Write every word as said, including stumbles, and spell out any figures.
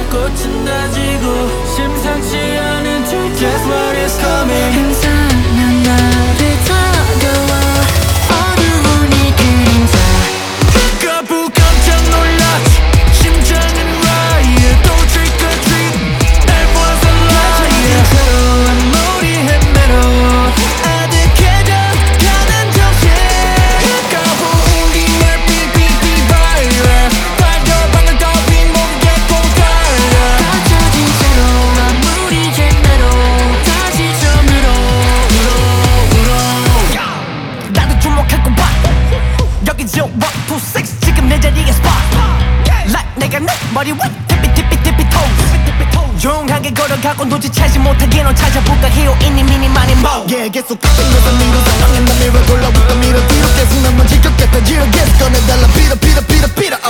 꽃은 다지고 심상치 않은 줄 Guess what is coming. 항상 나를 다가와 어두운 이 그림자 까부 깜짝 놀랐지 심장은 riot 또 trick or treat It was a lie 새로운 무리 헤매로 아득해져 가는 정신 까부 우리의 삐삐삐 virus 발전방을 더빈 몸에 꼭 달려 갇혀진 새로운 무리 재매로 다시 처음으로 나도 주목하고 봐 여기 저 one two six 지금 내 자리에 spot like 내가 내 머리 위 티피 티피 티피 toes 조용하게 걸어가고 눈치채지 못하게 넌 찾아볼까 히어인이 미니 많이 모 Yeah 계속 탑승해서 미로 상황에 난 밀어 골라부터 밀어 뒤로 계속 나만 지겹겠다 지어 계속 꺼내달라 빌어 빌어 빌어 빌어